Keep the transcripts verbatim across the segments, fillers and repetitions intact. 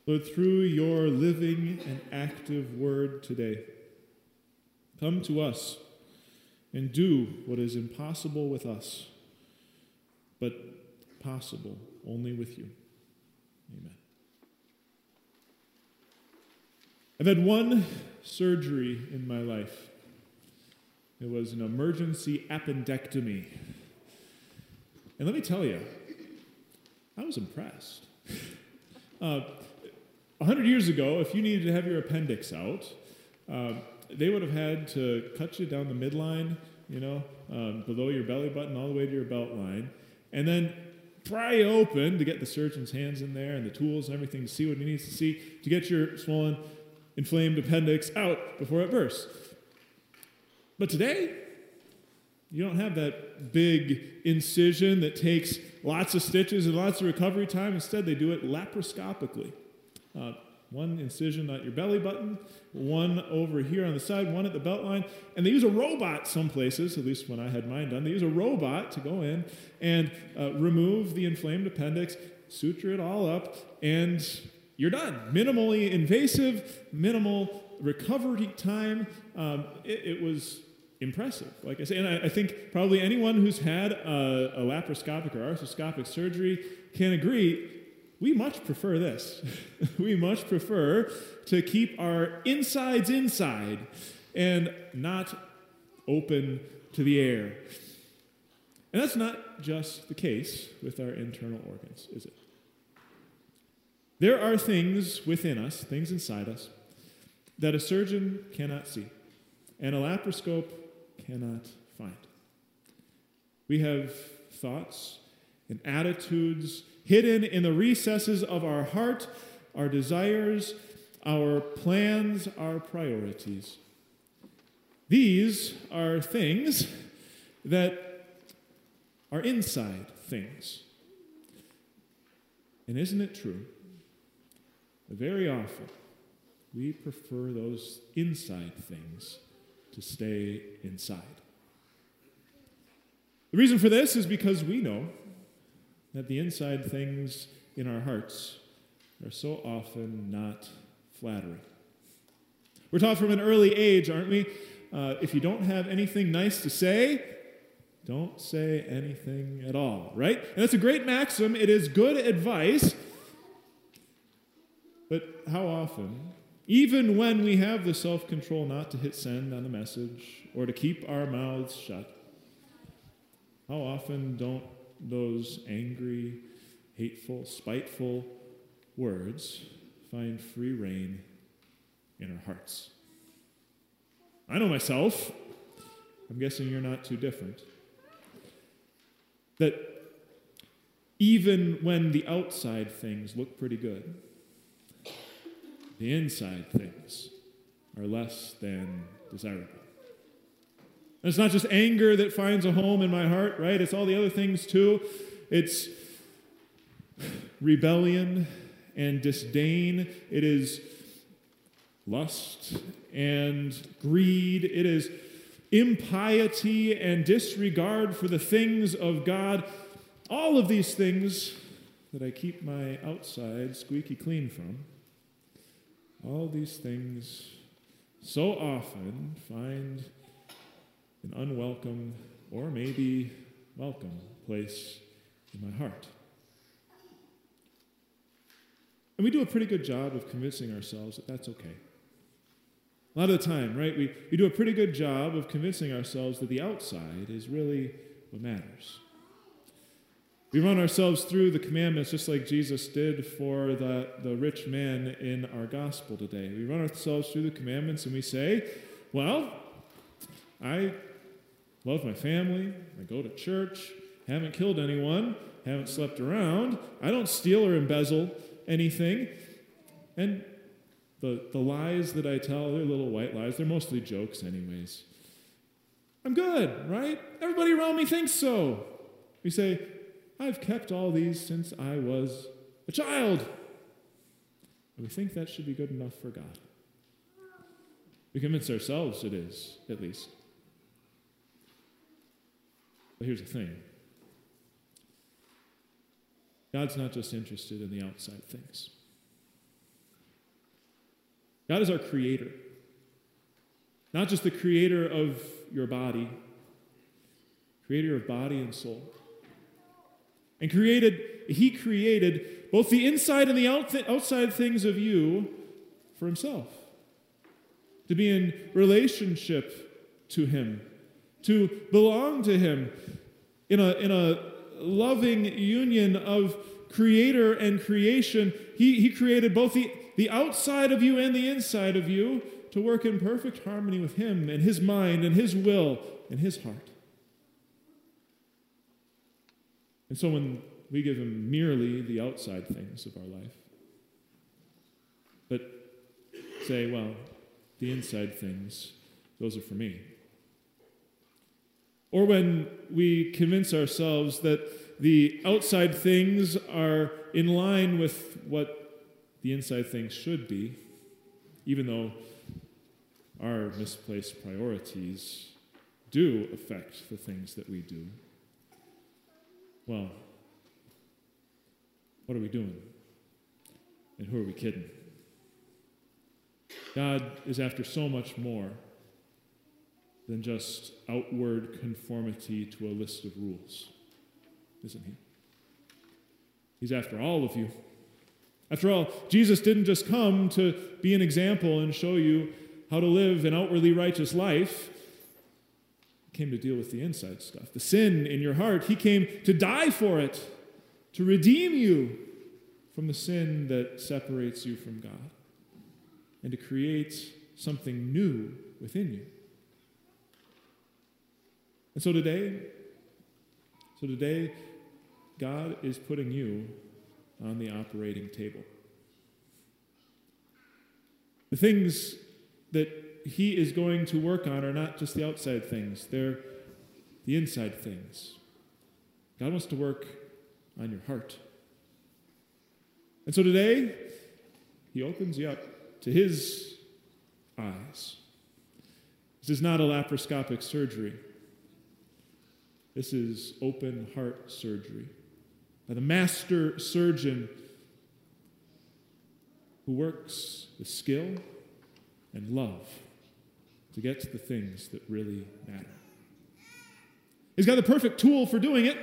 Lord, through your living and active word today, come to us and do what is impossible with us, but possible only with you. Amen. I've had one surgery in my life. It was an emergency appendectomy. And let me tell you, I was impressed. Uh, A hundred years ago, if you needed to have your appendix out, uh, they would have had to cut you down the midline, you know, um, below your belly button all the way to your belt line, and then pry you open to get the surgeon's hands in there and the tools and everything to see what he needs to see to get your swollen, inflamed appendix out before it bursts. But today, you don't have that big incision that takes lots of stitches and lots of recovery time. Instead, they do it laparoscopically. Uh, one incision at your belly button, one over here on the side, one at the belt line. And they use a robot some places, at least when I had mine done. They use a robot to go in and uh, remove the inflamed appendix, suture it all up, and you're done. Minimally invasive, minimal recovery time. Um, it, it was impressive, like I say. And I, I think probably anyone who's had a, a laparoscopic or arthroscopic surgery can agree we much prefer this. We much prefer to keep our insides inside and not open to the air. And that's not just the case with our internal organs, is it? There are things within us, things inside us, that a surgeon cannot see and a laparoscope cannot find. We have thoughts and attitudes hidden in the recesses of our heart, our desires, our plans, our priorities. These are things that are inside things. And isn't it true that very often we prefer those inside things to stay inside? The reason for this is because we know that the inside things in our hearts are so often not flattering. We're taught from an early age, aren't we? Uh, if you don't have anything nice to say, don't say anything at all, right? And that's a great maxim. It is good advice. But how often, even when we have the self-control not to hit send on the message or to keep our mouths shut, how often don't those angry, hateful, spiteful words find free rein in our hearts? I know myself. I'm guessing you're not too different. That even when the outside things look pretty good, the inside things are less than desirable. And it's not just anger that finds a home in my heart, right? It's all the other things too. It's rebellion and disdain. It is lust and greed. It is impiety and disregard for the things of God. All of these things that I keep my outside squeaky clean from, all these things so often find an unwelcome or maybe welcome place in my heart. And we do a pretty good job of convincing ourselves that that's okay. A lot of the time, right, we, we do a pretty good job of convincing ourselves that the outside is really what matters. We run ourselves through the commandments just like Jesus did for the, the rich man in our gospel today. We run ourselves through the commandments and we say, well, I love my family, I go to church, haven't killed anyone, haven't slept around, I don't steal or embezzle anything. And the, the lies that I tell, they're little white lies, they're mostly jokes anyways. I'm good, right? Everybody around me thinks so. We say, I've kept all these since I was a child. And we think that should be good enough for God. We convince ourselves it is, at least. But here's the thing. God's not just interested in the outside things. God is our creator. Not just the creator of your body, creator of body and soul. And created, he created both the inside and the outside things of you for himself. To be in relationship to him, to belong to him in a, in a loving union of creator and creation. He, he created both the, the outside of you and the inside of you to work in perfect harmony with him and his mind and his will and his heart. And so when we give him merely the outside things of our life, but say, well, the inside things, those are for me. Or when we convince ourselves that the outside things are in line with what the inside things should be, even though our misplaced priorities do affect the things that we do. Well, what are we doing? And who are we kidding? God is after so much more than just outward conformity to a list of rules, isn't he? He's after all of you. After all, Jesus didn't just come to be an example and show you how to live an outwardly righteous life. He came to deal with the inside stuff, the sin in your heart. He came to die for it, to redeem you from the sin that separates you from God, and to create something new within you. And so today, so today, God is putting you on the operating table. The things that he is going to work on are not just the outside things, they're the inside things. God wants to work on your heart. And so today, he opens you up to his eyes. This is not a laparoscopic surgery. This is open heart surgery by the master surgeon who works with skill and love to get to the things that really matter. He's got the perfect tool for doing it.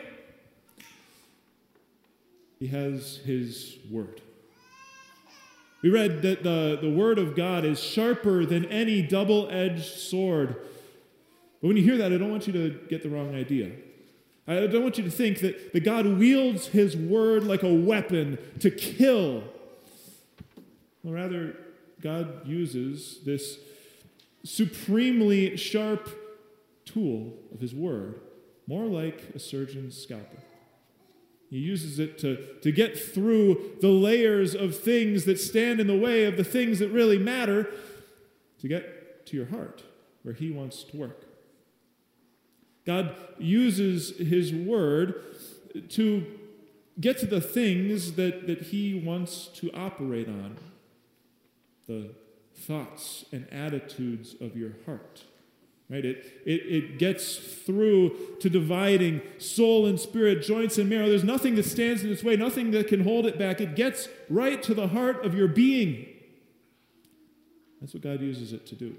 He has his word. We read that the, the word of God is sharper than any double-edged sword. But when you hear that, I don't want you to get the wrong idea. I don't want you to think that, that God wields his word like a weapon to kill. Well, rather, God uses this supremely sharp tool of his word, more like a surgeon's scalpel. He uses it to, to get through the layers of things that stand in the way of the things that really matter, to get to your heart, where he wants to work. God uses his word to get to the things that, that he wants to operate on, the thoughts and attitudes of your heart. Right? It, it, it gets through to dividing soul and spirit, joints and marrow. There's nothing that stands in its way, nothing that can hold it back. It gets right to the heart of your being. That's what God uses it to do.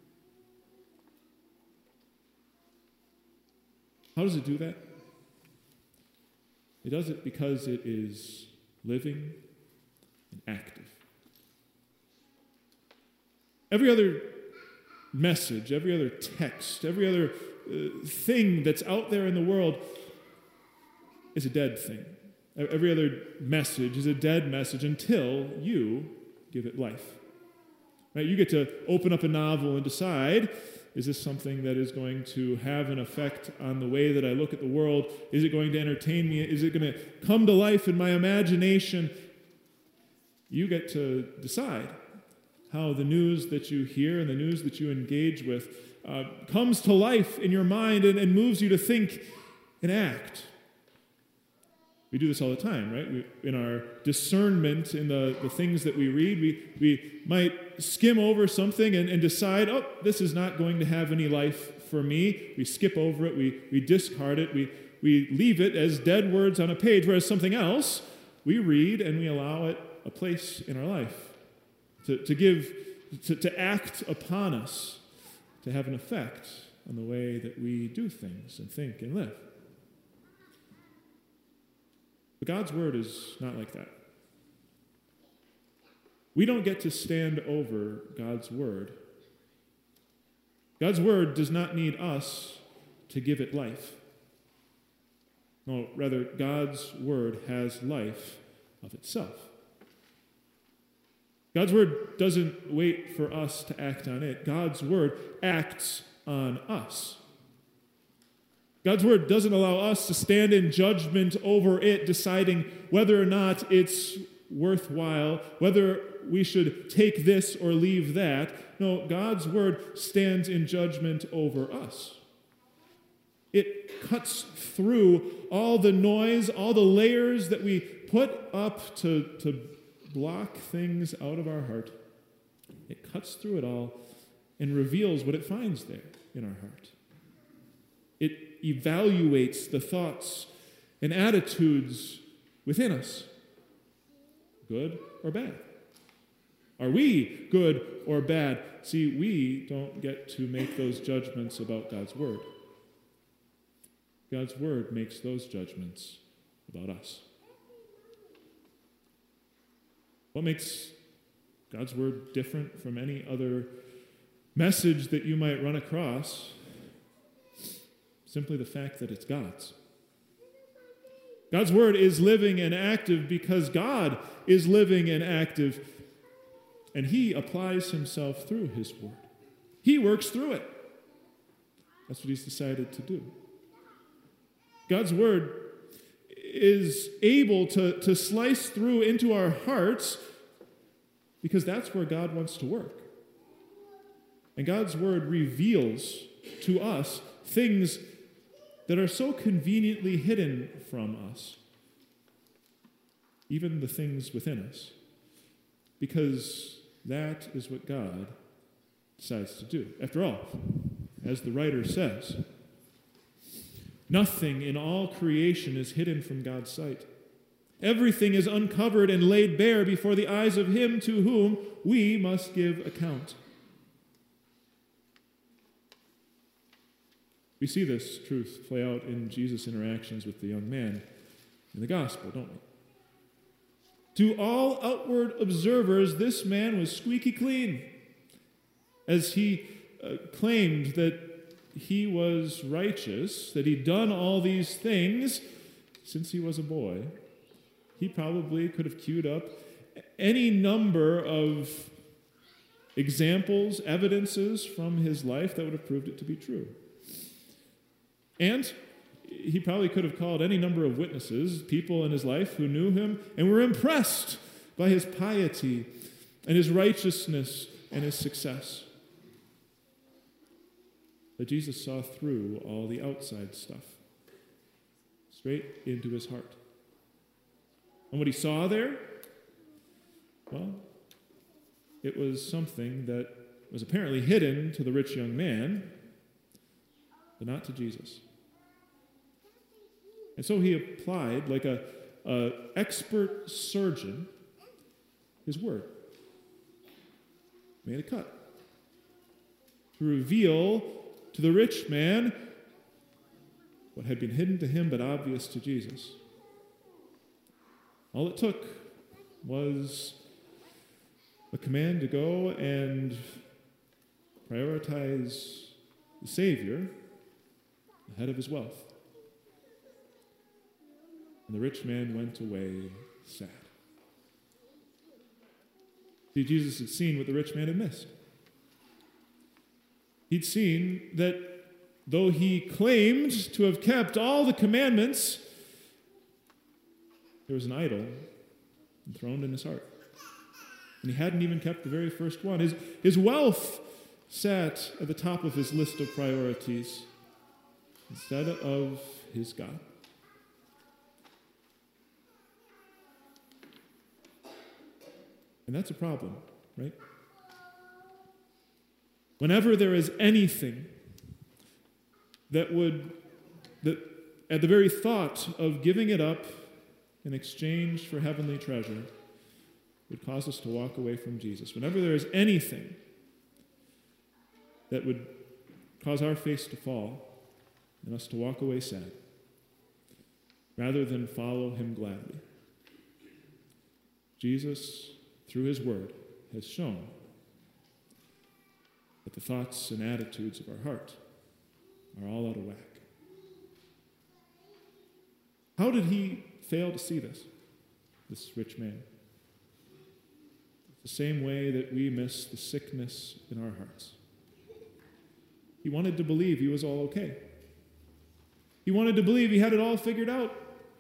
How does it do that? It does it because it is living and active. Every other message, every other text, every other uh, thing that's out there in the world is a dead thing. Every other message is a dead message until you give it life. Right? You get to open up a novel and decide, is this something that is going to have an effect on the way that I look at the world? Is it going to entertain me? Is it going to come to life in my imagination? You get to decide how the news that you hear and the news that you engage with uh, comes to life in your mind and, and moves you to think and act. We do this all the time, right? We, in our discernment in the, the things that we read, we, we might skim over something and, and decide, oh, this is not going to have any life for me. We skip over it, we, we discard it, we, we leave it as dead words on a page, whereas something else we read and we allow it a place in our life. To, to give to, to act upon us, to have an effect on the way that we do things and think and live. But God's word is not like that. We don't get to stand over God's word. God's word does not need us to give it life. No, rather, God's word has life of itself. God's word doesn't wait for us to act on it. God's word acts on us. God's word doesn't allow us to stand in judgment over it, deciding whether or not it's worthwhile, whether we should take this or leave that. No, God's word stands in judgment over us. It cuts through all the noise, all the layers that we put up to, to block things out of our heart. It cuts through it all and reveals what it finds there in our heart. It evaluates the thoughts and attitudes within us, good or bad. Are we good or bad? See, we don't get to make those judgments about God's word. God's word makes those judgments about us. What makes God's word different from any other message that you might run across? Simply the fact that it's God's. God's word is living and active because God is living and active, and he applies himself through his word. He works through it. That's what he's decided to do. God's word is able to, to slice through into our hearts because that's where God wants to work. And God's word reveals to us things that are so conveniently hidden from us, even the things within us, because that is what God decides to do. After all, as the writer says, nothing in all creation is hidden from God's sight. Everything is uncovered and laid bare before the eyes of him to whom we must give account. We see this truth play out in Jesus' interactions with the young man in the gospel, don't we? To all outward observers, this man was squeaky clean, as he uh, claimed that he was righteous, that he'd done all these things since he was a boy. He probably could have queued up any number of examples, evidences from his life that would have proved it to be true. And he probably could have called any number of witnesses, people in his life who knew him and were impressed by his piety and his righteousness and his success. But Jesus saw through all the outside stuff, straight into his heart. And what he saw there, well, it was something that was apparently hidden to the rich young man, but not to Jesus. And so he applied, like a, a expert surgeon, his word. Made a cut to reveal to the rich man what had been hidden to him but obvious to Jesus. All it took was a command to go and prioritize the Savior ahead of his wealth. And the rich man went away sad. See, Jesus had seen what the rich man had missed. He'd seen that though he claimed to have kept all the commandments, there was an idol enthroned in his heart. And he hadn't even kept the very first one. His, his wealth sat at the top of his list of priorities instead of his God. And that's a problem, right? Whenever there is anything that would, that at the very thought of giving it up in exchange for heavenly treasure, would cause us to walk away from Jesus, whenever there is anything that would cause our face to fall and us to walk away sad, rather than follow him gladly, Jesus, through his word, has shown that the thoughts and attitudes of our heart are all out of whack. How did he fail to see this, this rich man? The same way that we miss the sickness in our hearts. He wanted to believe he was all okay. He wanted to believe he had it all figured out.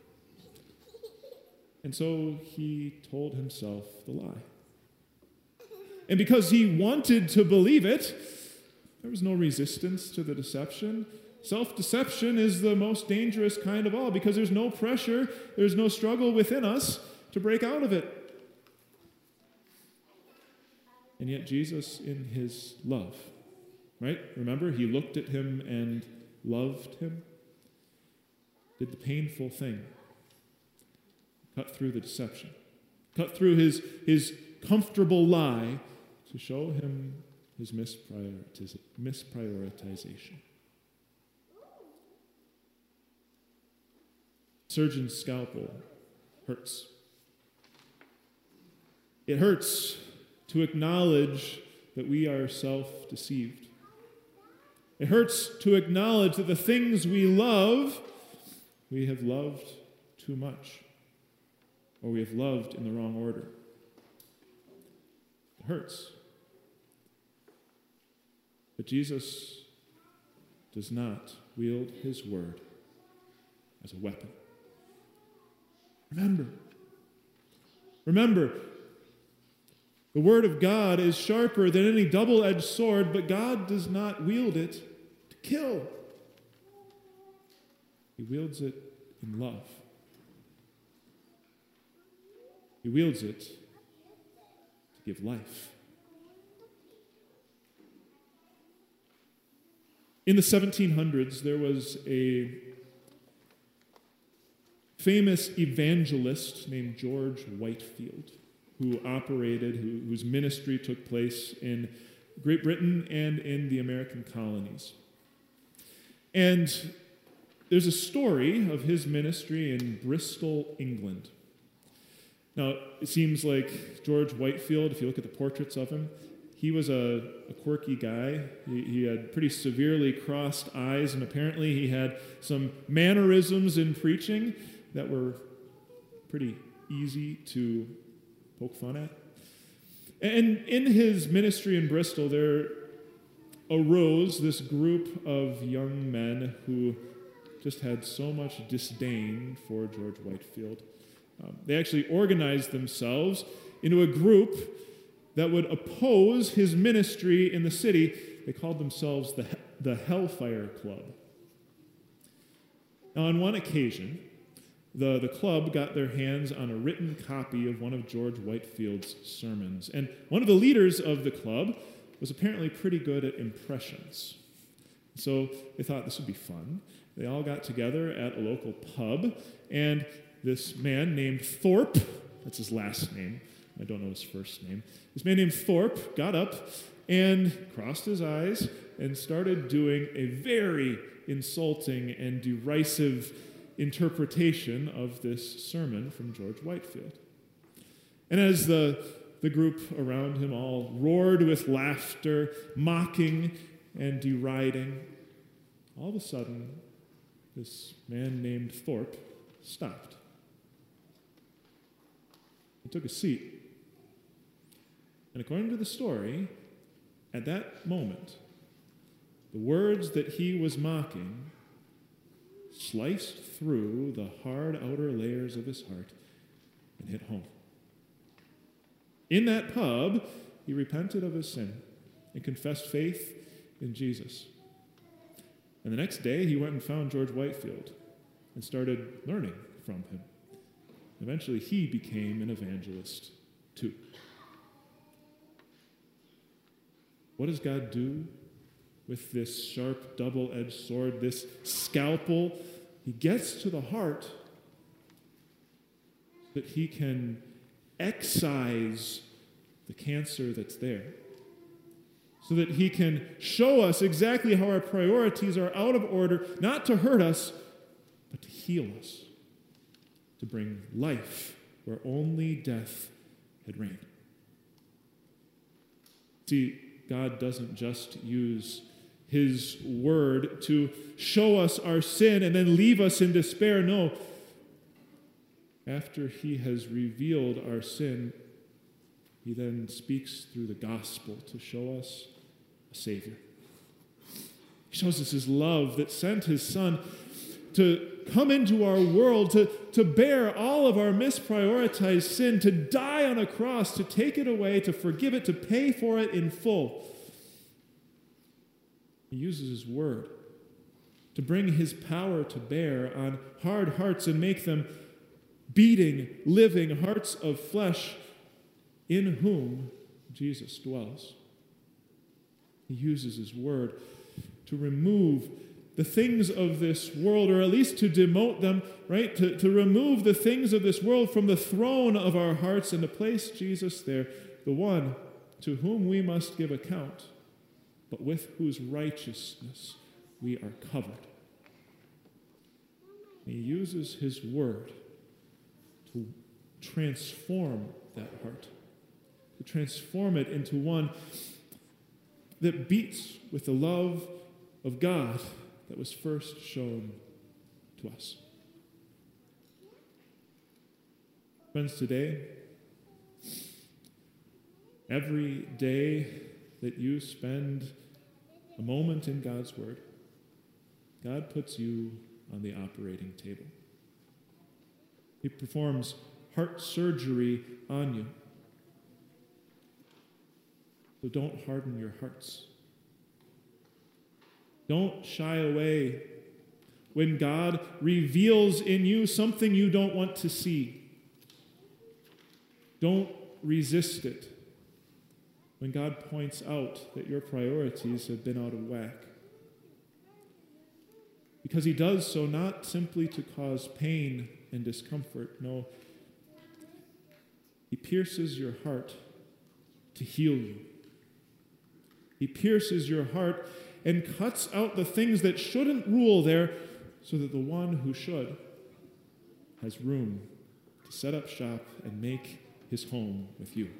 And so he told himself the lie. And because he wanted to believe it, there was no resistance to the deception. Self-deception is the most dangerous kind of all, because there's no pressure, there's no struggle within us to break out of it. And yet Jesus, in his love, right? Remember, he looked at him and loved him. Did the painful thing. Cut through the deception. Cut through his, his comfortable lie to show him his misprioritiz- misprioritization. Surgeon's scalpel hurts. It hurts to acknowledge that we are self-deceived. It hurts to acknowledge that the things we love, we have loved too much, or we have loved in the wrong order. It hurts. But Jesus does not wield his word as a weapon. Remember, remember, the word of God is sharper than any double-edged sword, but God does not wield it to kill. He wields it in love. He wields it to give life. In the seventeen hundreds, there was a famous evangelist named George Whitefield, who operated, who, whose ministry took place in Great Britain and in the American colonies. And there's a story of his ministry in Bristol, England. Now, it seems like George Whitefield, if you look at the portraits of him, he was a, a quirky guy. He, he had pretty severely crossed eyes, and apparently he had some mannerisms in preaching that were pretty easy to poke fun at. And in his ministry in Bristol, there arose this group of young men who just had so much disdain for George Whitefield. Um, they actually organized themselves into a group that would oppose his ministry in the city. They called themselves the, the Hellfire Club. Now, on one occasion, The, the club got their hands on a written copy of one of George Whitefield's sermons. And one of the leaders of the club was apparently pretty good at impressions. So they thought this would be fun. They all got together at a local pub, and this man named Thorpe, that's his last name, I don't know his first name, this man named Thorpe got up and crossed his eyes and started doing a very insulting and derisive interpretation of this sermon from George Whitefield. And as the, the group around him all roared with laughter, mocking and deriding, all of a sudden, this man named Thorpe stopped. He took a seat. And according to the story, at that moment, the words that he was mocking sliced through the hard outer layers of his heart and hit home. In that pub, he repented of his sin and confessed faith in Jesus. And the next day, he went and found George Whitefield and started learning from him. Eventually, he became an evangelist too. What does God do with this sharp, double-edged sword, this scalpel? He gets to the heart that he can excise the cancer that's there, so that he can show us exactly how our priorities are out of order, not to hurt us, but to heal us, to bring life where only death had reigned. See, God doesn't just use his word to show us our sin and then leave us in despair. No. After he has revealed our sin, he then speaks through the gospel to show us a Savior. He shows us his love that sent his Son to come into our world, to, to bear all of our misprioritized sin, to die on a cross, to take it away, to forgive it, to pay for it in full. He uses his word to bring his power to bear on hard hearts and make them beating, living hearts of flesh in whom Jesus dwells. He uses his word to remove the things of this world, or at least to demote them, right? To, to remove the things of this world from the throne of our hearts and to place Jesus there, the one to whom we must give account, but with whose righteousness we are covered. He uses his word to transform that heart, to transform it into one that beats with the love of God that was first shown to us. Friends, today, every day that you spend a moment in God's word, God puts you on the operating table. He performs heart surgery on you. So don't harden your hearts. Don't shy away when God reveals in you something you don't want to see. Don't resist it when God points out that your priorities have been out of whack. Because he does so not simply to cause pain and discomfort. No, he pierces your heart to heal you. He pierces your heart and cuts out the things that shouldn't rule there so that the one who should has room to set up shop and make his home with you.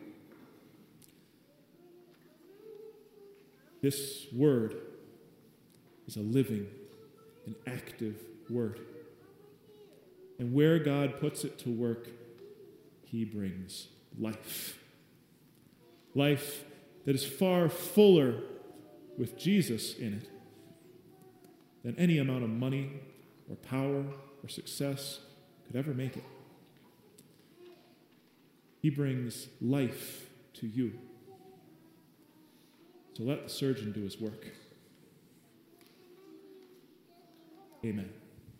This word is a living and active word. And where God puts it to work, he brings life. Life that is far fuller with Jesus in it than any amount of money or power or success could ever make it. He brings life to you. So let the surgeon do his work. Amen.